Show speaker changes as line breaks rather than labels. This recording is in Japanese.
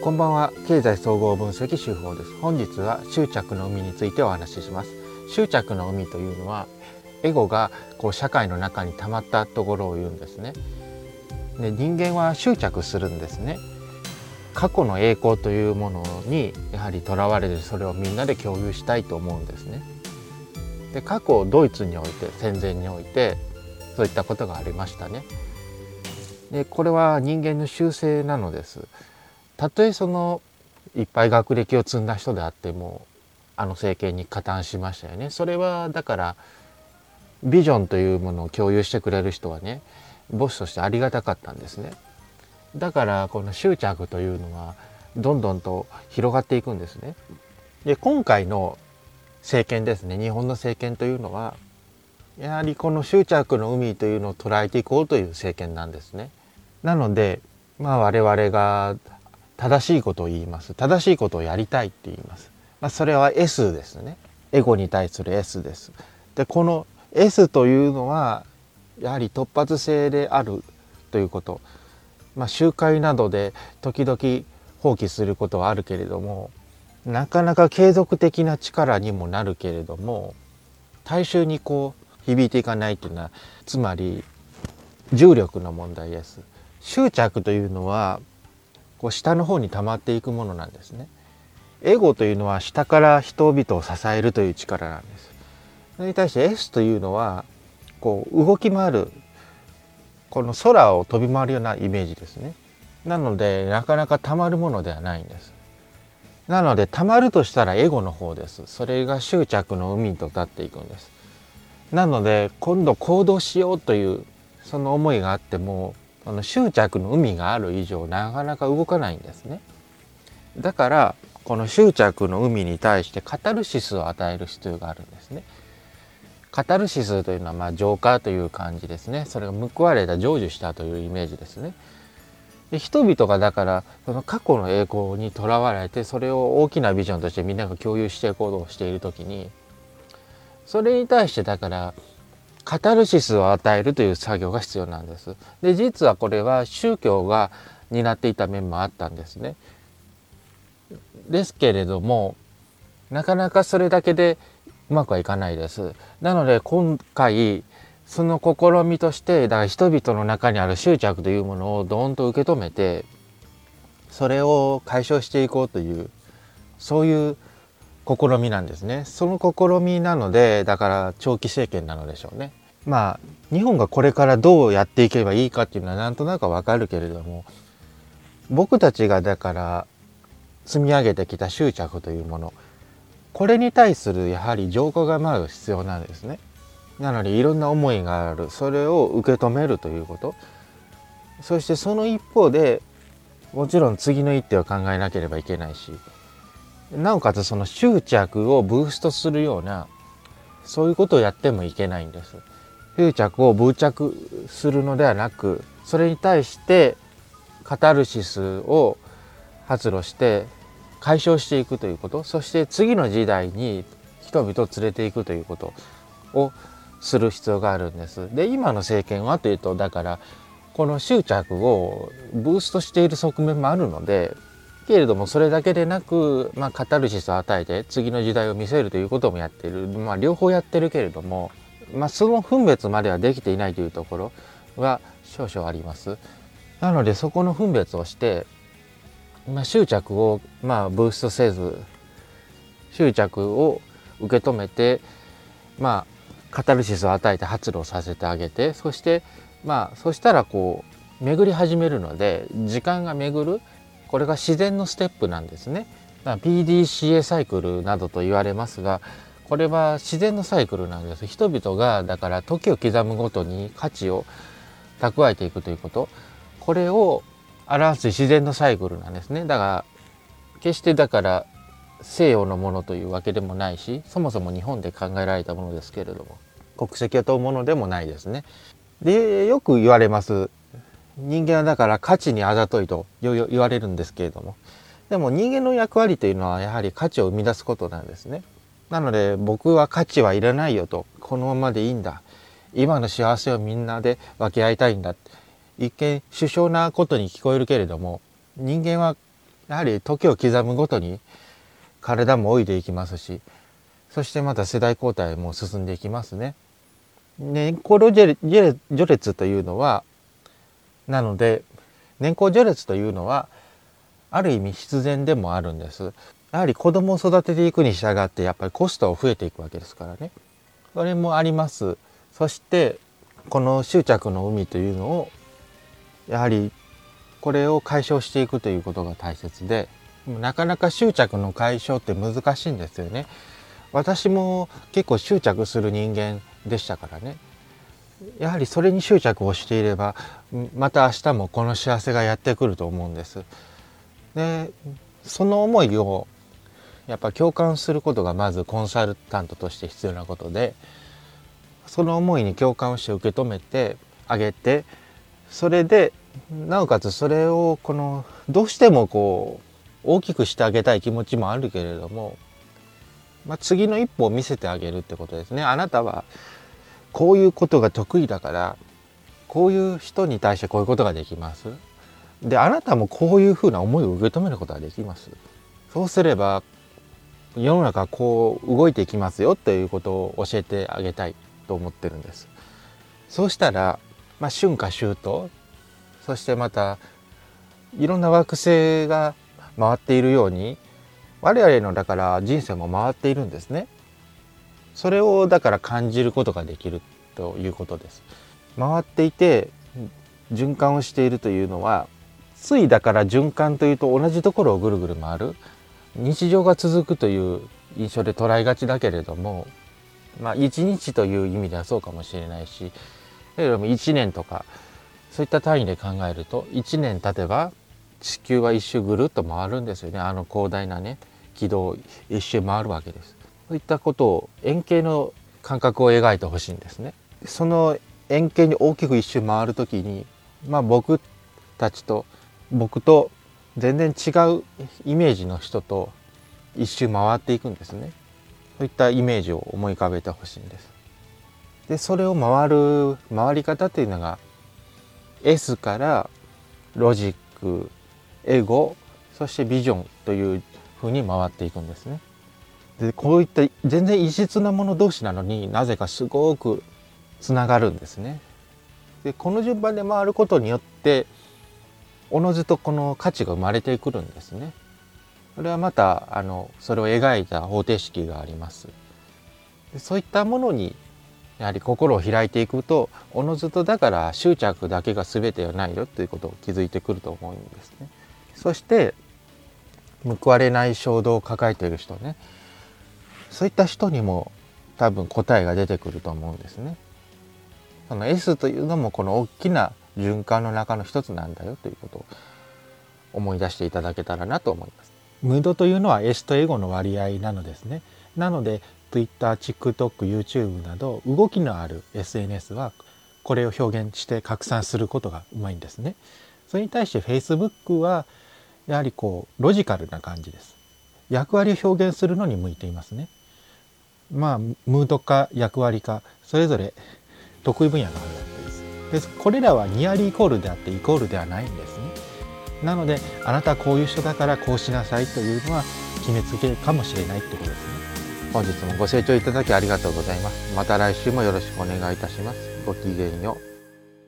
こんばんは。経済総合分析手法です。本日は執着の海についてお話しします。執着の海というのはエゴが社会の中に溜まったところを言うんですね。で、人間は執着するんですね。過去の栄光というものにやはりとらわれて、それをみんなで共有したいと思うんですね。で、過去ドイツにおいて、戦前においてそういったことがありましたね。で、これは人間の習性なのです。たとえいっぱい学歴を積んだ人であっても政権に加担しましたよね。それはだからビジョンというものを共有してくれる人はね、ボスとしてありがたかったんですね。だからこの執着というのはどんどんと広がっていくんですね。で、今回の政権ですね、日本の政権というのはやはりこの執着の海というのを捉えていこうという政権なんですね。なので我々が正しいことを言います。正しいことをやりたいって言います。それは S ですね。エゴに対する S です。で、この S というのはやはり突発性であるということ。集会などで時々放棄することはあるけれども、なかなか継続的な力にもなるけれども、大衆に響いていかないというのは、つまり重力の問題です。執着というのは下の方に溜まっていくものなんですね。エゴというのは下から人々を支えるという力なんです。それに対して S というのは動き回る、この空を飛び回るようなイメージですね。なのでなかなか溜まるものではないんです。なので溜まるとしたらエゴの方です。それが執着の海と立っていくんです。なので今度行動しようというその思いがあっても、執着の海がある以上なかなか動かないんですね。だからこの執着の海に対してカタルシスを与える必要があるんですね。カタルシスというのは浄化という感じですね。それが報われた、成就したというイメージですね。で、人々がだからその過去の栄光にとらわれて、それを大きなビジョンとしてみんなが共有して行動しているときに、それに対してだからカタルシスを与えるという作業が必要なんです。で、実はこれは宗教が担っていた面もあったんですね。ですけれども、なかなかそれだけでうまくはいかないです。なので今回その試みとして、だから人々の中にある執着というものをドーンと受け止めて、それを解消していこうという、そういう試みなんですね。その試みなので、だから長期政権なのでしょうね。日本がこれからどうやっていけばいいかっていうのはなんとなくわかるけれども、僕たちがだから積み上げてきた執着というもの、これに対するやはり浄化が必要なんですね。なのでいろんな思いがある、それを受け止めるということ、そしてその一方でもちろん次の一手を考えなければいけないし、なおかつその執着をブーストするような、そういうことをやってもいけないんです。執着をブー着するのではなく、それに対してカタルシスを発露して解消していくということ、そして次の時代に人々を連れていくということをする必要があるんです。で、今の政権はというと、だからこの執着をブーストしている側面もあるので、けれどもそれだけでなく、カタルシスを与えて次の時代を見せるということもやっている、両方やってるけれども、その分別まではできていないというところが少々あります。なのでそこの分別をして、執着をブーストせず、執着を受け止めて、カタルシスを与えて発露させてあげて、そしてそしたら巡り始めるので、時間が巡る、これが自然のステップなんですね。PDCA サイクルなどと言われますが、これは自然のサイクルなんです。人々がだから時を刻むごとに価値を蓄えていくということ、これを表す自然のサイクルなんですね。だから決してだから西洋のものというわけでもないし、そもそも日本で考えられたものですけれども、国籍を問うものでもないですね。で、よく言われます。人間はだから価値にあざといと言われるんですけれども、でも人間の役割というのはやはり価値を生み出すことなんですね。なので僕は価値はいらないよと、このままでいいんだ、今の幸せをみんなで分け合いたいんだ、一見殊勝なことに聞こえるけれども、人間はやはり時を刻むごとに体も老いていきますし、そしてまた世代交代も進んでいきますね。年功序列というのは、なので年功序列というのはある意味必然でもあるんです。やはり子供を育てていくに従ってやっぱりコストは増えていくわけですからね。それもあります。そしてこの執着の海というのをやはりこれを解消していくということが大切で、なかなか執着の解消って難しいんですよね。私も結構執着する人間でしたからね。やはりそれに執着をしていればまた明日もこの幸せがやってくると思うんです。でその思いをやっぱ共感することがまずコンサルタントとして必要なことで、その思いに共感をして受け止めてあげて、それでなおかつそれをどうしても大きくしてあげたい気持ちもあるけれども、次の一歩を見せてあげるってことですね。あなたはこういうことが得意だからこういう人に対してこういうことができます。であなたもこういうふうな思いを受け止めることができます。そうすれば世の中はこう動いていきますよということを教えてあげたいと思ってるんです。そうしたら、春夏秋冬、そしてまたいろんな惑星が回っているように我々のだから人生も回っているんですね。それをだから感じることができるということです。回っていて循環をしているというのは、ついだから循環というと同じところをぐるぐる回る日常が続くという印象で捉えがちだけれども、一日という意味ではそうかもしれないし、だけども1年とかそういった単位で考えると1年経てば地球は一周ぐるっと回るんですよね。広大なね軌道を一周回るわけです。そういったことを円形の感覚を描いてほしいんですね。その円形に大きく一周回るときに、僕と全然違うイメージの人と一周回っていくんですね。そういったイメージを思い浮かべてほしいんです。でそれを回り方というのが S からロジック、エゴ、そしてビジョンというふうに回っていくんですね。でこういった全然異質なもの同士なのになぜかすごくつながるんですね。でこの順番で回ることによっておのずとこの価値が生まれてくるんですね。これはまたそれを描いた方程式があります。でそういったものにやはり心を開いていくと、おのずとだから執着だけが全てはないよということを気づいてくると思うんですね。そして報われない衝動を抱えている人ね、そういった人にも多分答えが出てくると思うんですね。その S というのもこの大きな循環の中の一つなんだよということを思い出していただけたらなと思います。ムードというのは S とエゴの割合なのですね。なので Twitter、TikTok、YouTube など動きのある SNS はこれを表現して拡散することがうまいんですね。それに対して Facebook はやはりロジカルな感じです。役割を表現するのに向いていますね。ムードか役割かそれぞれ得意分野があるわけです。これらはニアリーイコールであってイコールではないんですね。なのであなたはこういう人だからこうしなさいというのは決めつけかもしれないってことですね。本日もご清聴いただきありがとうございます。また来週もよろしくお願いいたします。ごきげんよう。